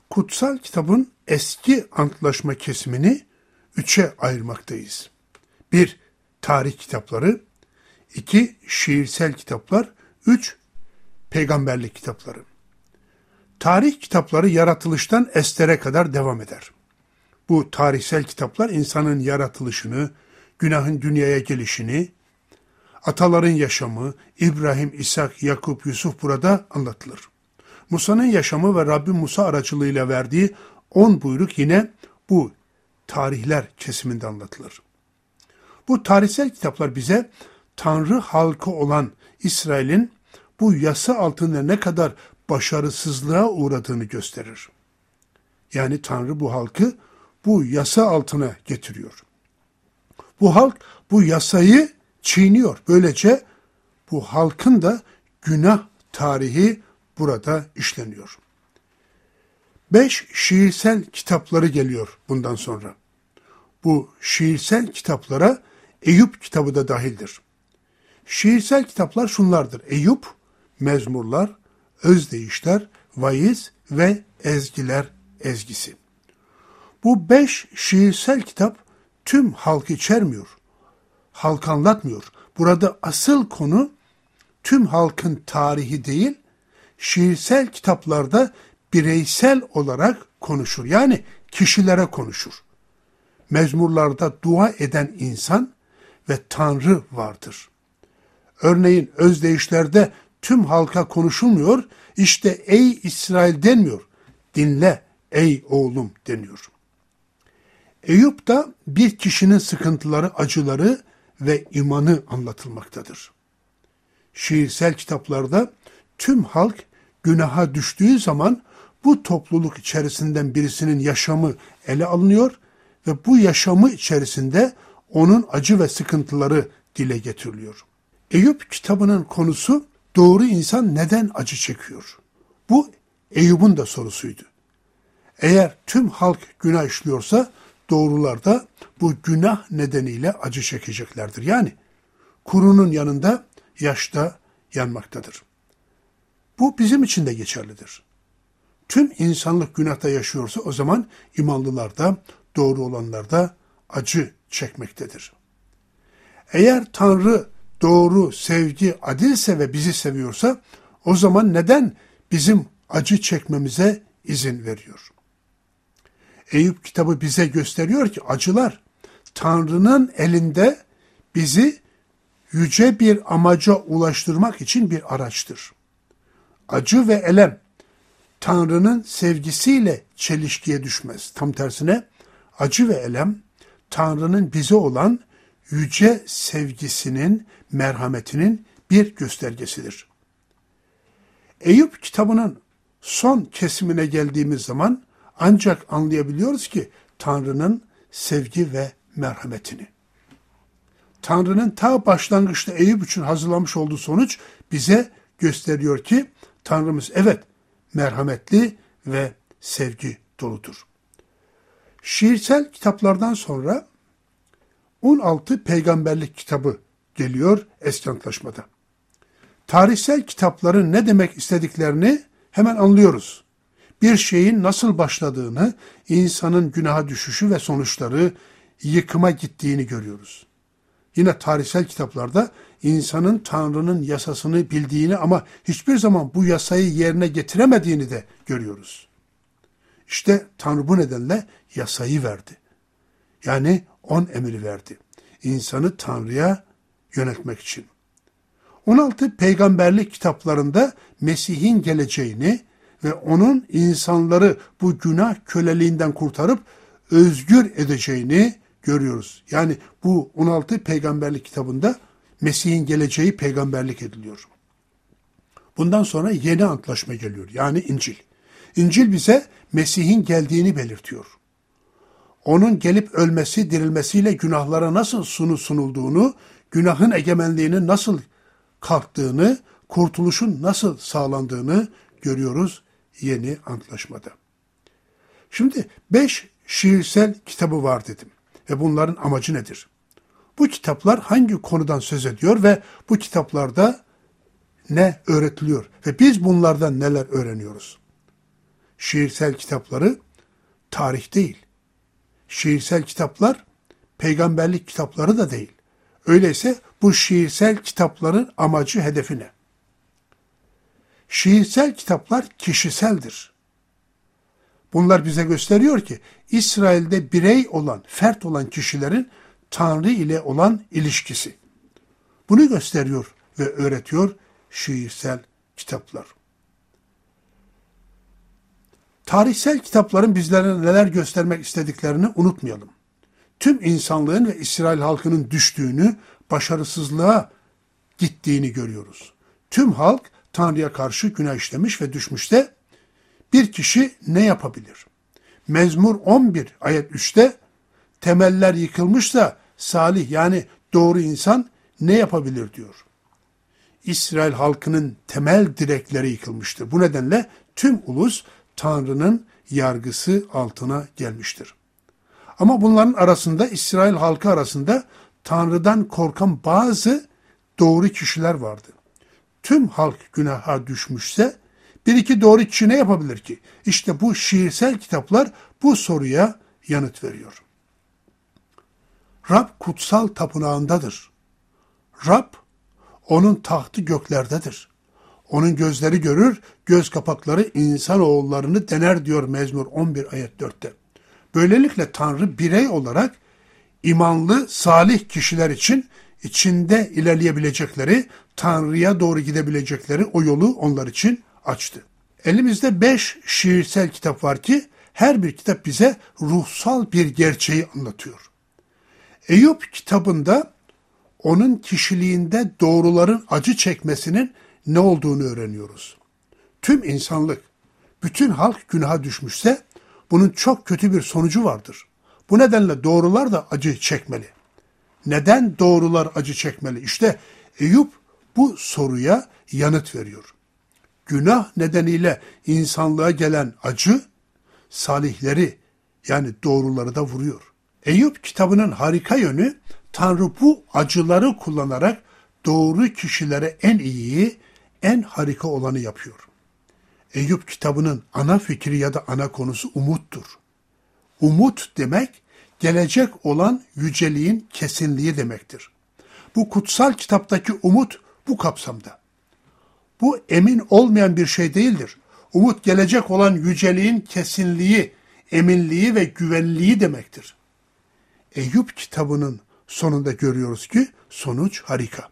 Kutsal kitabın eski antlaşma kesimini üçe ayırmaktayız. 1. Tarih kitapları, 2. Şiirsel kitaplar, 3. Peygamberlik kitapları. Tarih kitapları yaratılıştan Ester'e kadar devam eder. Bu tarihsel kitaplar insanın yaratılışını, günahın dünyaya gelişini, ataların yaşamı, İbrahim, İshak, Yakup, Yusuf burada anlatılır. Musa'nın yaşamı ve Rabbim Musa aracılığıyla verdiği 10 buyruk yine bu tarihler kesiminde anlatılır. Bu tarihsel kitaplar bize Tanrı halkı olan İsrail'in bu yasa altında ne kadar başarısızlığa uğradığını gösterir. Yani Tanrı bu halkı bu yasa altına getiriyor. Bu halk bu yasayı çiğniyor. Böylece bu halkın da günah tarihi burada işleniyor. 5 şiirsel kitapları geliyor bundan sonra. Bu şiirsel kitaplara Eyüp kitabı da dahildir. Şiirsel kitaplar şunlardır: Eyüp, mezmurlar, özdeyişler, vaiz ve ezgiler ezgisi. Bu 5 şiirsel kitap tüm halkı içermiyor, halkı anlatmıyor. Burada asıl konu tüm halkın tarihi değil, şiirsel kitaplarda bireysel olarak konuşur. Yani kişilere konuşur. Mezmurlarda dua eden insan ve Tanrı vardır. Örneğin özdeyişlerde tüm halka konuşulmuyor, işte ey İsrail denmiyor, dinle ey oğlum deniyor. Eyüp'ta bir kişinin sıkıntıları, acıları ve imanı anlatılmaktadır. Şiirsel kitaplarda tüm halk günaha düştüğü zaman bu topluluk içerisinden birisinin yaşamı ele alınıyor ve bu yaşamı içerisinde onun acı ve sıkıntıları dile getiriliyor. Eyüp kitabının konusu doğru insan neden acı çekiyor? Bu Eyüp'ün de sorusuydu. Eğer tüm halk günah işliyorsa doğrular da bu günah nedeniyle acı çekeceklerdir. Yani kurunun yanında yaş da yanmaktadır. Bu bizim için de geçerlidir. Tüm insanlık günahta yaşıyorsa o zaman imanlılar da doğru olanlar da acı çekmektedir. Eğer Tanrı doğru, sevgi, adilse ve bizi seviyorsa o zaman neden bizim acı çekmemize izin veriyor? Eyüp kitabı bize gösteriyor ki acılar Tanrı'nın elinde bizi yüce bir amaca ulaştırmak için bir araçtır. Acı ve elem Tanrı'nın sevgisiyle çelişkiye düşmez. Tam tersine acı ve elem Tanrı'nın bize olan yüce sevgisinin, merhametinin bir göstergesidir. Eyüp kitabının son kesimine geldiğimiz zaman ancak anlayabiliyoruz ki Tanrı'nın sevgi ve merhametini. Tanrı'nın ta başlangıçta Eyüp için hazırlamış olduğu sonuç bize gösteriyor ki Tanrımız evet merhametli ve sevgi doludur. Şiirsel kitaplardan sonra 16 peygamberlik kitabı geliyor Eski Antlaşma'da. Tarihsel kitapların ne demek istediklerini hemen anlıyoruz. Bir şeyin nasıl başladığını, insanın günaha düşüşü ve sonuçları yıkıma gittiğini görüyoruz. Yine tarihsel kitaplarda insanın Tanrı'nın yasasını bildiğini ama hiçbir zaman bu yasayı yerine getiremediğini de görüyoruz. İşte Tanrı bu nedenle yasayı verdi. Yani 10 emri verdi. İnsanı Tanrı'ya yöneltmek için. 16 peygamberlik kitaplarında Mesih'in geleceğini ve onun insanları bu günah köleliğinden kurtarıp özgür edeceğini görüyoruz. Yani bu 16 peygamberlik kitabında Mesih'in geleceği peygamberlik ediliyor. Bundan sonra yeni antlaşma geliyor. Yani İncil. İncil bize Mesih'in geldiğini belirtiyor. Onun gelip ölmesi, dirilmesiyle günahlara nasıl sunulduğunu, günahın egemenliğinin nasıl kalktığını, kurtuluşun nasıl sağlandığını görüyoruz yeni antlaşmada. Şimdi 5 şiirsel kitabı var dedim. Ve bunların amacı nedir? Bu kitaplar hangi konudan söz ediyor ve bu kitaplarda ne öğretiliyor? Ve biz bunlardan neler öğreniyoruz? şiirsel kitapları tarih değil. Şiirsel kitaplar peygamberlik kitapları da değil. Öyleyse bu şiirsel kitapların amacı, hedefi ne? Şiirsel kitaplar kişiseldir. Bunlar bize gösteriyor ki İsrail'de birey olan, fert olan kişilerin Tanrı ile olan ilişkisi. Bunu gösteriyor ve öğretiyor şiirsel kitaplar. Tarihsel kitapların bizlere neler göstermek istediklerini unutmayalım. Tüm insanlığın ve İsrail halkının düştüğünü, başarısızlığa gittiğini görüyoruz. Tüm halk Tanrı'ya karşı günah işlemiş ve düşmüşte bir kişi ne yapabilir? Mezmur 11 ayet 3'te temeller yıkılmışsa salih yani doğru insan ne yapabilir diyor. İsrail halkının temel direkleri yıkılmıştır. Bu nedenle tüm ulus Tanrı'nın yargısı altına gelmiştir. Ama bunların arasında, İsrail halkı arasında Tanrı'dan korkan bazı doğru kişiler vardı. Tüm halk günaha düşmüşse bir iki doğru kişi ne yapabilir ki? İşte bu şiirsel kitaplar bu soruya yanıt veriyor. Rab kutsal tapınağındadır. Rab, onun tahtı göklerdedir. Onun gözleri görür, göz kapakları insanoğullarını dener diyor Mezmur 11 ayet 4'te. Böylelikle Tanrı birey olarak imanlı, salih kişiler için içinde ilerleyebilecekleri, Tanrı'ya doğru gidebilecekleri o yolu onlar için açtı. Elimizde 5 şiirsel kitap var ki her bir kitap bize ruhsal bir gerçeği anlatıyor. Eyüp kitabında onun kişiliğinde doğruların acı çekmesinin ne olduğunu öğreniyoruz. Tüm insanlık, bütün halk günaha düşmüşse bunun çok kötü bir sonucu vardır. Bu nedenle doğrular da acı çekmeli. Neden doğrular acı çekmeli? İşte Eyüp bu soruya yanıt veriyor. Günah nedeniyle insanlığa gelen acı, salihleri yani doğruları da vuruyor. Eyüp kitabının harika yönü, Tanrı bu acıları kullanarak doğru kişilere en iyiyi, en harika olanı yapıyor. Eyüp kitabının ana fikri ya da ana konusu umuttur. Umut demek, gelecek olan yüceliğin kesinliği demektir. Bu kutsal kitaptaki umut bu kapsamda. Bu emin olmayan bir şey değildir. Umut gelecek olan yüceliğin kesinliği, eminliği ve güvenliği demektir. Eyüp kitabının sonunda görüyoruz ki sonuç harika.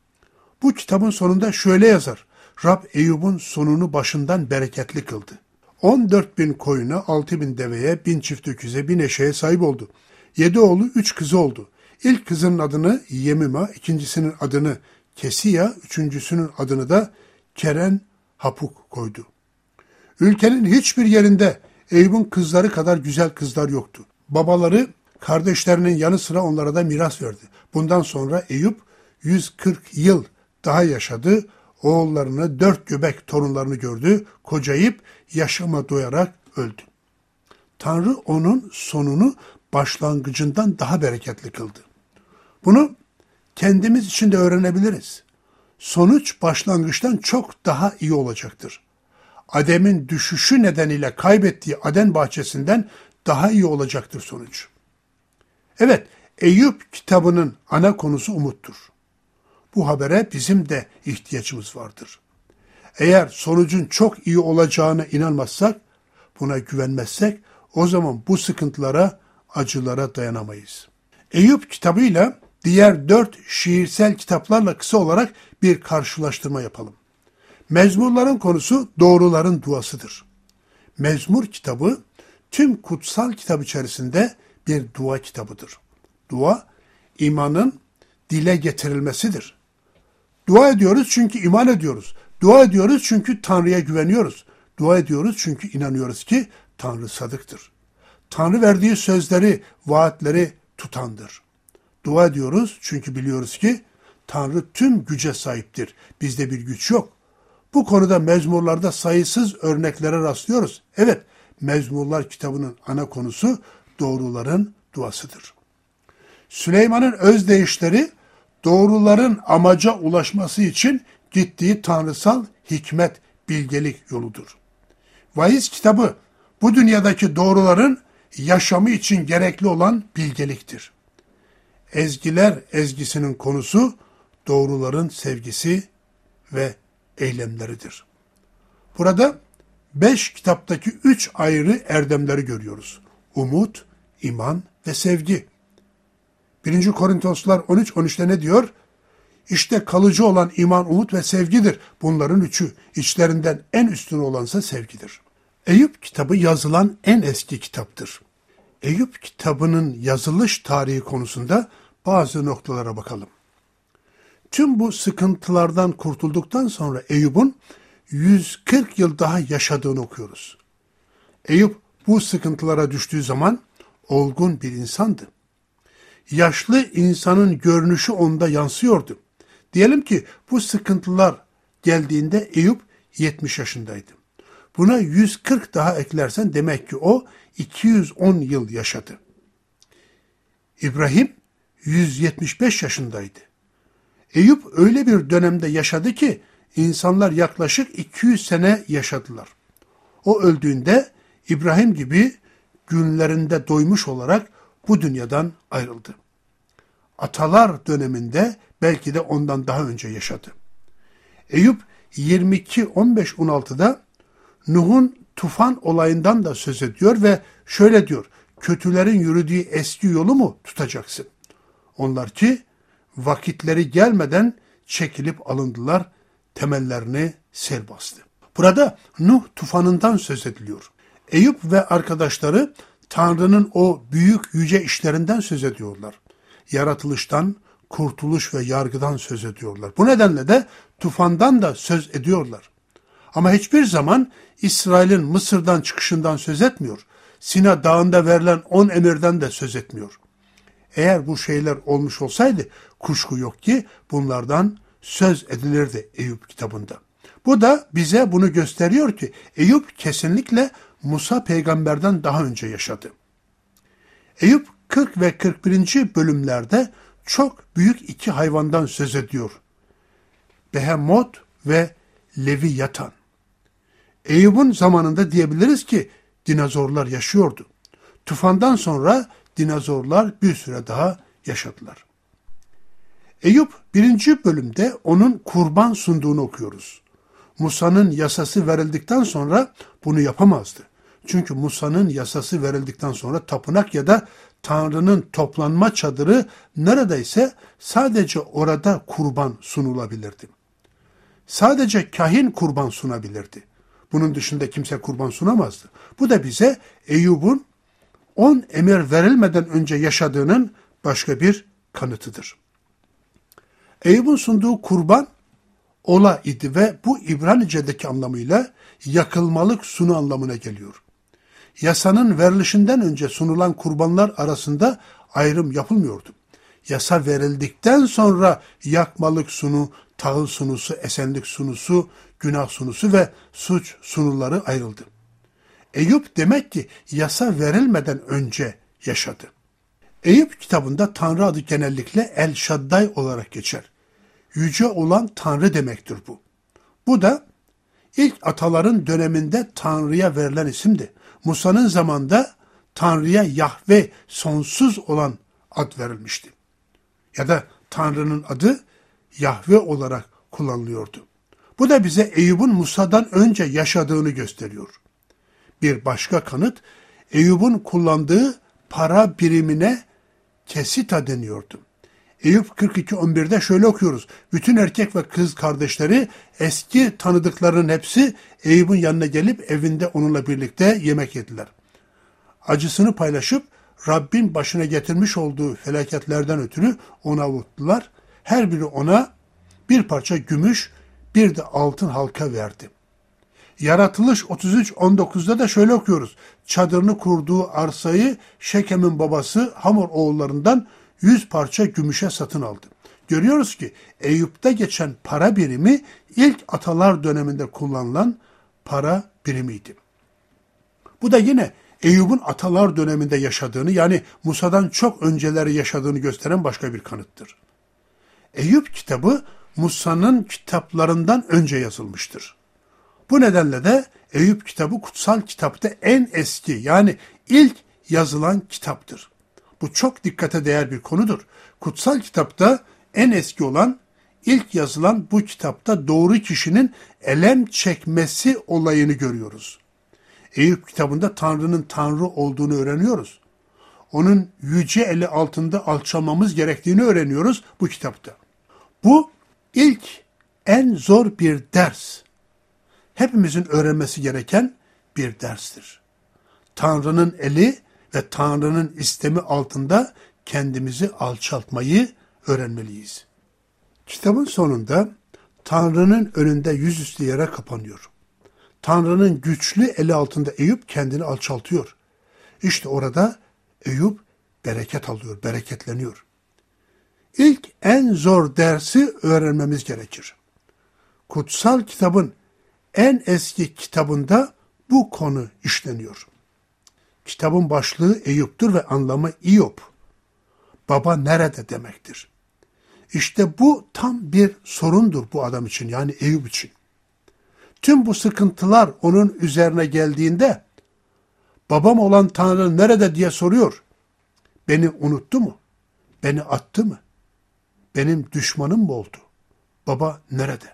Bu kitabın sonunda şöyle yazar. Rab Eyüp'ün sonunu başından bereketli kıldı. 14.000 koyuna, 6.000 deveye, 1000 çift öküze, 1000 eşeğe sahip oldu. 7 oğlu, 3 kızı oldu. İlk kızının adını Yemima, ikincisinin adını Kesiya, üçüncüsünün adını da Keren Hapuk koydu. Ülkenin hiçbir yerinde Eyüp'ün kızları kadar güzel kızlar yoktu. Babaları kardeşlerinin yanı sıra onlara da miras verdi. Bundan sonra Eyüp 140 yıl daha yaşadı. Oğullarını, 4 göbek torunlarını gördü. Kocayıp yaşama doyarak öldü. Tanrı onun sonunu başlangıcından daha bereketli kıldı. Bunu kendimiz için de öğrenebiliriz. Sonuç başlangıçtan çok daha iyi olacaktır. Adem'in düşüşü nedeniyle kaybettiği Aden bahçesinden daha iyi olacaktır sonuç. Evet, Eyüp kitabının ana konusu umuttur. Bu habere bizim de ihtiyacımız vardır. Eğer sonucun çok iyi olacağına inanmazsak, buna güvenmezsek, o zaman bu sıkıntılara, acılara dayanamayız. Eyüp kitabıyla diğer 4 şiirsel kitaplarla kısa olarak bir karşılaştırma yapalım. Mezmurların konusu doğruların duasıdır. Mezmur kitabı tüm kutsal kitap içerisinde bir dua kitabıdır. Dua, imanın dile getirilmesidir. Dua ediyoruz çünkü iman ediyoruz. Dua ediyoruz çünkü Tanrı'ya güveniyoruz. Dua ediyoruz çünkü inanıyoruz ki Tanrı sadıktır. Tanrı verdiği sözleri, vaatleri tutandır. Dua ediyoruz çünkü biliyoruz ki Tanrı tüm güce sahiptir. Bizde bir güç yok. Bu konuda mezmurlarda sayısız örneklere rastlıyoruz. Evet, Mezmurlar kitabının ana konusu doğruların duasıdır. Süleyman'ın özdeyişleri doğruların amaca ulaşması için gittiği tanrısal hikmet, bilgelik yoludur. Vaiz kitabı bu dünyadaki doğruların yaşamı için gerekli olan bilgeliktir. Ezgiler ezgisinin konusu doğruların sevgisi ve eylemleridir. Burada 5 kitaptaki 3 ayrı erdemleri görüyoruz. Umut, iman ve sevgi. 1. Korintoslar 13-13'te ne diyor? İşte kalıcı olan iman, umut ve sevgidir. Bunların üçü, içlerinden en üstün olansa sevgidir. Eyüp kitabı yazılan en eski kitaptır. Eyüp kitabının yazılış tarihi konusunda bazı noktalara bakalım. Tüm bu sıkıntılardan kurtulduktan sonra Eyüp'ün 140 yıl daha yaşadığını okuyoruz. Eyüp bu sıkıntılara düştüğü zaman olgun bir insandı. Yaşlı insanın görünüşü onda yansıyordu. Diyelim ki bu sıkıntılar geldiğinde Eyüp 70 yaşındaydı. Buna 140 daha eklersen demek ki o 210 yıl yaşadı. İbrahim 175 yaşındaydı. Eyüp öyle bir dönemde yaşadı ki insanlar yaklaşık 200 sene yaşadılar. O öldüğünde İbrahim gibi günlerinde doymuş olarak bu dünyadan ayrıldı. Atalar döneminde belki de ondan daha önce yaşadı. Eyüp 22-15-16'da Nuh'un tufan olayından da söz ediyor ve şöyle diyor: kötülerin yürüdüğü eski yolu mu tutacaksın? Onlar ki vakitleri gelmeden çekilip alındılar, temellerini sel bastı. Burada Nuh tufanından söz ediliyor. Eyüp ve arkadaşları Tanrı'nın o büyük yüce işlerinden söz ediyorlar. Yaratılıştan, kurtuluş ve yargıdan söz ediyorlar. Bu nedenle de tufandan da söz ediyorlar. Ama hiçbir zaman İsrail'in Mısır'dan çıkışından söz etmiyor. Sina Dağı'nda verilen 10 emirden de söz etmiyor. Eğer bu şeyler olmuş olsaydı kuşku yok ki bunlardan söz edilirdi Eyüp kitabında. Bu da bize bunu gösteriyor ki Eyüp kesinlikle Musa peygamberden daha önce yaşadı. Eyüp 40 ve 41. bölümlerde çok büyük iki hayvandan söz ediyor. Behemot ve Leviathan. Eyüp'ün zamanında diyebiliriz ki dinozorlar yaşıyordu. Tufandan sonra dinozorlar bir süre daha yaşadılar. Eyüp 1. bölümde onun kurban sunduğunu okuyoruz. Musa'nın yasası verildikten sonra bunu yapamazdı. Çünkü Musa'nın yasası verildikten sonra tapınak ya da Tanrı'nın toplanma çadırı neredeyse sadece orada kurban sunulabilirdi. Sadece kahin kurban sunabilirdi. Bunun dışında kimse kurban sunamazdı. Bu da bize Eyüp'ün 10 emir verilmeden önce yaşadığının başka bir kanıtıdır. Eyüp'ün sunduğu kurban ola idi ve bu İbranice'deki anlamıyla yakılmalık sunu anlamına geliyor. Yasanın verilişinden önce sunulan kurbanlar arasında ayrım yapılmıyordu. Yasa verildikten sonra yakmalık sunu, tahıl sunusu, esenlik sunusu, günah sunusu ve suç sunuları ayrıldı. Eyüp demek ki yasa verilmeden önce yaşadı. Eyüp kitabında Tanrı adı genellikle El Şadday olarak geçer. Yüce olan Tanrı demektir bu. Bu da ilk ataların döneminde Tanrı'ya verilen isimdi. Musa'nın zamanında Tanrı'ya Yahve, sonsuz olan ad verilmişti. Ya da Tanrı'nın adı Yahve olarak kullanılıyordu. Bu da bize Eyüp'ün Musa'dan önce yaşadığını gösteriyor. Bir başka kanıt, Eyüp'ün kullandığı para birimine kesita deniyordu. Eyüp 42-11'de şöyle okuyoruz. Bütün erkek ve kız kardeşleri, eski tanıdıklarının hepsi Eyüp'ün yanına gelip evinde onunla birlikte yemek yediler. Acısını paylaşıp Rabbin başına getirmiş olduğu felaketlerden ötürü onu avuttular. Her biri ona bir parça gümüş, bir de altın halka verdi. Yaratılış 33-19'da da şöyle okuyoruz. Çadırını kurduğu arsayı Şekem'in babası Hamor oğullarından 100 parça gümüşe satın aldı. Görüyoruz ki Eyüp'te geçen para birimi ilk atalar döneminde kullanılan para birimiydi. Bu da yine Eyüp'ün atalar döneminde yaşadığını, yani Musa'dan çok önceleri yaşadığını gösteren başka bir kanıttır. Eyüp kitabı Musa'nın kitaplarından önce yazılmıştır. Bu nedenle de Eyüp kitabı kutsal kitapta en eski, yani ilk yazılan kitaptır. Bu çok dikkate değer bir konudur. Kutsal kitapta en eski olan, ilk yazılan bu kitapta doğru kişinin elem çekmesi olayını görüyoruz. Eyüp kitabında Tanrı'nın Tanrı olduğunu öğreniyoruz. Onun yüce eli altında alçalmamız gerektiğini öğreniyoruz bu kitapta. Bu ilk en zor bir ders. Hepimizin öğrenmesi gereken bir derstir. Tanrı'nın eli ve Tanrı'nın istemi altında kendimizi alçaltmayı öğrenmeliyiz. Kitabın sonunda Tanrı'nın önünde yüzüstü yere kapanıyor. Tanrı'nın güçlü eli altında Eyüp kendini alçaltıyor. İşte orada Eyüp bereket alıyor, bereketleniyor. İlk en zor dersi öğrenmemiz gerekir. Kutsal kitabın en eski kitabında bu konu işleniyor. Kitabın başlığı Eyüp'tür ve anlamı İyop. Baba nerede demektir. İşte bu tam bir sorundur bu adam için, yani Eyüp için. Tüm bu sıkıntılar onun üzerine geldiğinde babam olan Tanrı nerede diye soruyor. Beni unuttu mu? Beni attı mı? Benim düşmanım mı oldu? Baba nerede?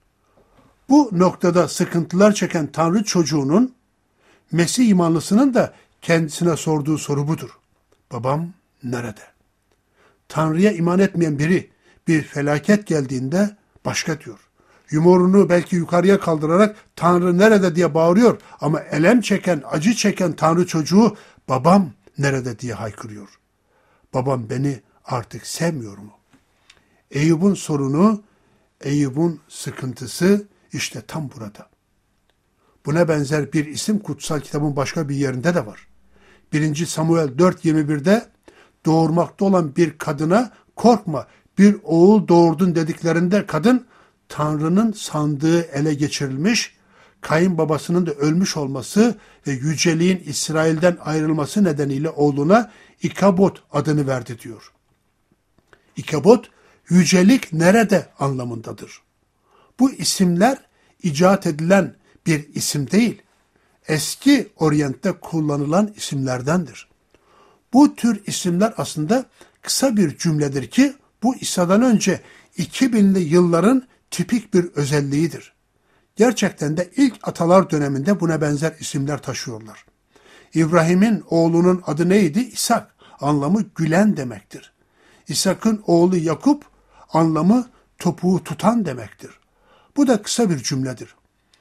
Bu noktada sıkıntılar çeken Tanrı çocuğunun, Mesih imanlısının da kendisine sorduğu soru budur. Babam nerede? Tanrı'ya iman etmeyen biri bir felaket geldiğinde başka diyor. Yumruğunu belki yukarıya kaldırarak Tanrı nerede diye bağırıyor ama elem çeken, acı çeken Tanrı çocuğu babam nerede diye haykırıyor. Babam beni artık sevmiyor mu? Eyüp'ün sorunu, Eyüp'ün sıkıntısı işte tam burada. Buna benzer bir isim kutsal kitabın başka bir yerinde de var. 1. Samuel 4.21'de doğurmakta olan bir kadına korkma, bir oğul doğurdun dediklerinde kadın Tanrı'nın sandığı ele geçirilmiş, kayınbabasının da ölmüş olması ve yüceliğin İsrail'den ayrılması nedeniyle oğluna İkabod adını verdi diyor. İkabod, yücelik nerede anlamındadır. Bu isimler icat edilen bir isim değil, eski Orient'te kullanılan isimlerdendir. Bu tür isimler aslında kısa bir cümledir ki bu İsa'dan önce 2000'li yılların tipik bir özelliğidir. Gerçekten de ilk atalar döneminde buna benzer isimler taşıyorlar. İbrahim'in oğlunun adı neydi? İshak. Anlamı gülen demektir. İshak'ın oğlu Yakup anlamı topuğu tutan demektir. Bu da kısa bir cümledir.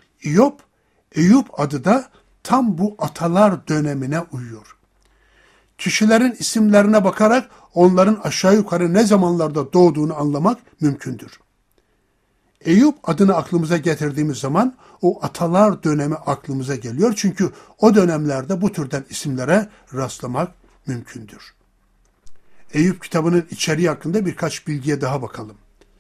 Eyüp adı da tam bu atalar dönemine uyuyor. Kişilerin isimlerine bakarak onların aşağı yukarı ne zamanlarda doğduğunu anlamak mümkündür. Eyüp adını aklımıza getirdiğimiz zaman o atalar dönemi aklımıza geliyor. Çünkü o dönemlerde bu türden isimlere rastlamak mümkündür. Eyüp kitabının içeriği hakkında birkaç bilgiye daha bakalım.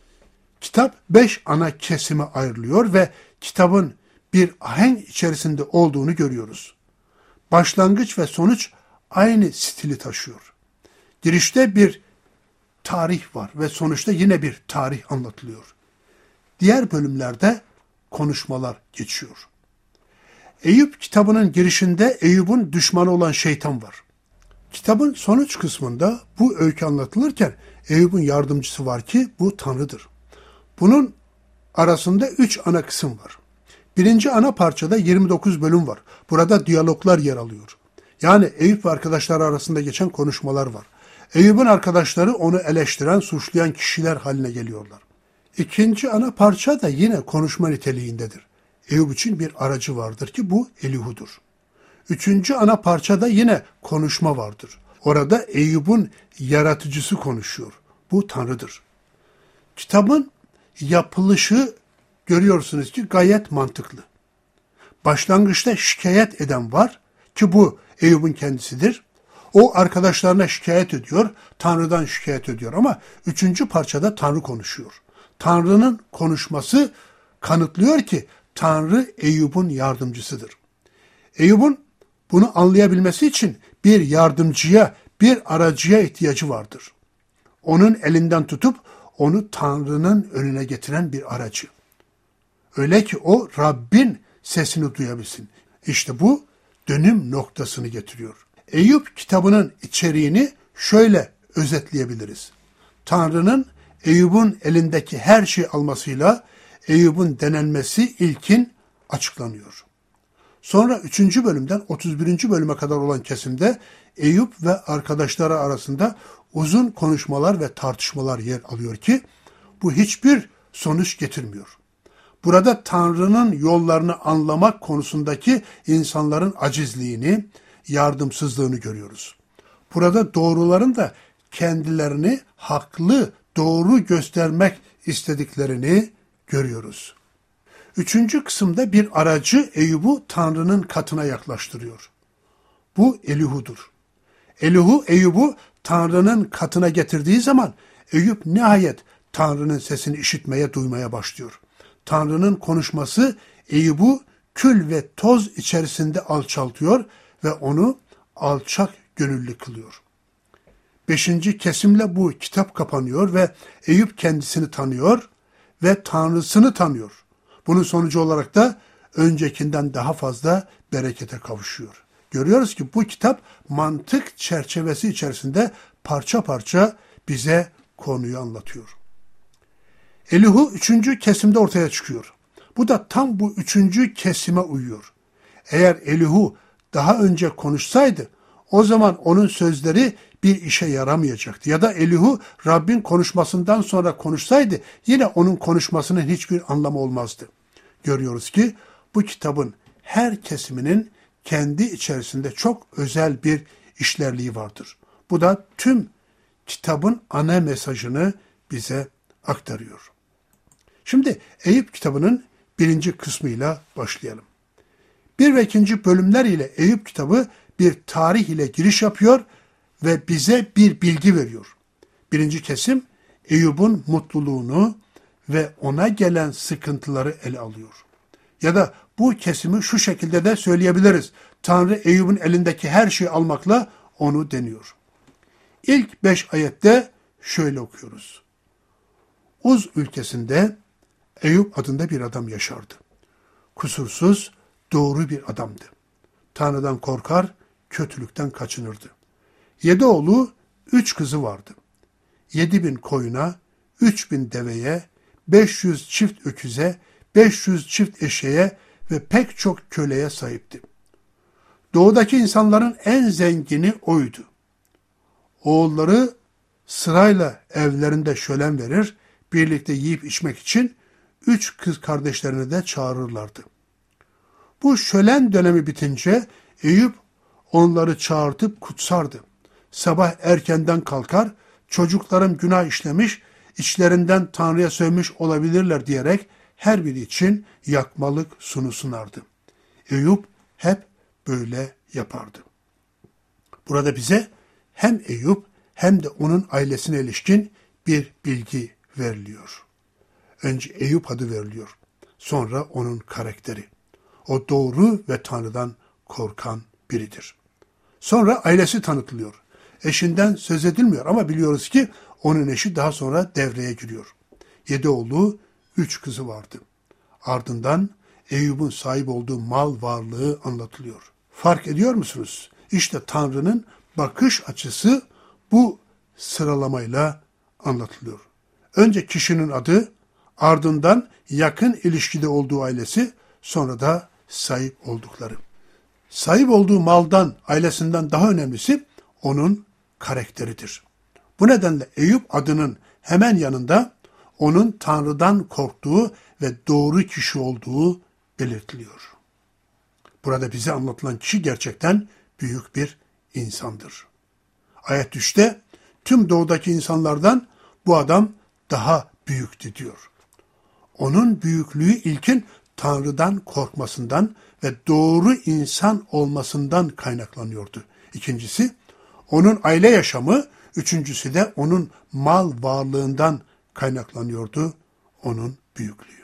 Kitap 5 ana kesime ayrılıyor ve kitabın bir ahenk içerisinde olduğunu görüyoruz. Başlangıç ve sonuç aynı stili taşıyor. Girişte bir tarih var ve sonuçta yine bir tarih anlatılıyor. Diğer bölümlerde konuşmalar geçiyor. Eyüp kitabının girişinde Eyüp'ün düşmanı olan şeytan var. Kitabın sonuç kısmında bu öykü anlatılırken Eyüp'ün yardımcısı var ki bu Tanrı'dır. Bunun arasında 3 ana kısım var. Birinci ana parçada 29 bölüm var. Burada diyaloglar yer alıyor. Yani Eyüp ve arkadaşları arasında geçen konuşmalar var. Eyüp'ün arkadaşları onu eleştiren, suçlayan kişiler haline geliyorlar. İkinci ana parça da yine konuşma niteliğindedir. Eyüp için bir aracı vardır ki bu Elihu'dur. Üçüncü ana parçada yine konuşma vardır. Orada Eyüp'ün yaratıcısı konuşuyor. Bu Tanrı'dır. Kitabın yapılışı görüyorsunuz ki gayet mantıklı. Başlangıçta şikayet eden var ki bu Eyüp'ün kendisidir. O arkadaşlarına şikayet ediyor, Tanrı'dan şikayet ediyor ama üçüncü parçada Tanrı konuşuyor. Tanrı'nın konuşması kanıtlıyor ki Tanrı Eyüp'ün yardımcısıdır. Eyüp'ün bunu anlayabilmesi için bir yardımcıya, bir aracıya ihtiyacı vardır. Onun elinden tutup onu Tanrı'nın önüne getiren bir aracı. Öyle ki o Rabbin sesini duyabilsin. İşte bu dönüm noktasını getiriyor. Eyüp kitabının içeriğini şöyle özetleyebiliriz. Tanrı'nın Eyüp'ün elindeki her şeyi almasıyla Eyüp'ün denenmesi ilkin açıklanıyor. Sonra 3. bölümden 31. bölüme kadar olan kesimde Eyüp ve arkadaşları arasında uzun konuşmalar ve tartışmalar yer alıyor ki bu hiçbir sonuç getirmiyor. Burada Tanrı'nın yollarını anlamak konusundaki insanların acizliğini, yardımsızlığını görüyoruz. Burada doğruların da kendilerini haklı, doğru göstermek istediklerini görüyoruz. 3. kısımda bir aracı Eyüp'ü Tanrı'nın katına yaklaştırıyor. Bu Elihu'dur. Elihu Eyüp'ü Tanrı'nın katına getirdiği zaman Eyüp nihayet Tanrı'nın sesini işitmeye, duymaya başlıyor. Tanrı'nın konuşması Eyüp'ü kül ve toz içerisinde alçaltıyor ve onu alçak gönüllü kılıyor. 5. kesimle bu kitap kapanıyor ve Eyüp kendisini tanıyor ve Tanrısını tanıyor. Bunun sonucu olarak da öncekinden daha fazla berekete kavuşuyor. Görüyoruz ki bu kitap mantık çerçevesi içerisinde parça parça bize konuyu anlatıyor. Elihu 3. kesimde ortaya çıkıyor. Bu da tam bu 3. kesime uyuyor. Eğer Elihu daha önce konuşsaydı o zaman onun sözleri bir işe yaramayacaktı. Ya da Elihu Rabbin konuşmasından sonra konuşsaydı yine onun konuşmasının hiçbir anlamı olmazdı. Görüyoruz ki bu kitabın her kesiminin kendi içerisinde çok özel bir işlerliği vardır. Bu da tüm kitabın ana mesajını bize aktarıyor. Şimdi Eyüp kitabının 1. kısmıyla başlayalım. 1 ve 2. bölümler ile Eyüp kitabı bir tarih ile giriş yapıyor ve bize bir bilgi veriyor. 1. kesim Eyüp'ün mutluluğunu ve ona gelen sıkıntıları ele alıyor. Ya da bu kesimi şu şekilde de söyleyebiliriz. Tanrı Eyüp'ün elindeki her şeyi almakla onu deniyor. İlk 5 ayette şöyle okuyoruz. Uz ülkesinde Eyüp adında bir adam yaşardı. Kusursuz, doğru bir adamdı. Tanrı'dan korkar, kötülükten kaçınırdı. 7 oğlu, 3 kızı vardı. 7.000 koyuna, 3.000 deveye, 500 çift öküze, 500 çift eşeğe ve pek çok köleye sahipti. Doğudaki insanların en zengini oydu. Oğulları sırayla evlerinde şölen verir, birlikte yiyip içmek için 3 kız kardeşlerini de çağırırlardı. Bu şölen dönemi bitince Eyüp onları çağırtıp kutsardı. Sabah erkenden kalkar, çocuklarım günah işlemiş, içlerinden Tanrı'ya sövmüş olabilirler diyerek her biri için yakmalık sunu sunardı. Eyüp hep böyle yapardı. Burada bize hem Eyüp hem de onun ailesine ilişkin bir bilgi veriliyor. Önce Eyüp adı veriliyor. Sonra onun karakteri. O doğru ve Tanrı'dan korkan biridir. Sonra ailesi tanıtılıyor. Eşinden söz edilmiyor ama biliyoruz ki onun eşi daha sonra devreye giriyor. 7 oğlu, 3 kızı vardı. Ardından Eyüp'ün sahip olduğu mal varlığı anlatılıyor. Fark ediyor musunuz? İşte Tanrı'nın bakış açısı bu sıralamayla anlatılıyor. Önce kişinin adı, ardından yakın ilişkide olduğu ailesi, sonra da sahip oldukları. Sahip olduğu maldan, ailesinden daha önemlisi onun karakteridir. Bu nedenle Eyüp adının hemen yanında onun Tanrı'dan korktuğu ve doğru kişi olduğu belirtiliyor. Burada bize anlatılan kişi gerçekten büyük bir insandır. Ayet 3'te tüm doğudaki insanlardan bu adam daha büyüktü diyor. Onun büyüklüğü ilkin Tanrı'dan korkmasından ve doğru insan olmasından kaynaklanıyordu. İkincisi, onun aile yaşamı, üçüncüsü de onun mal varlığından kaynaklanıyordu, onun büyüklüğü.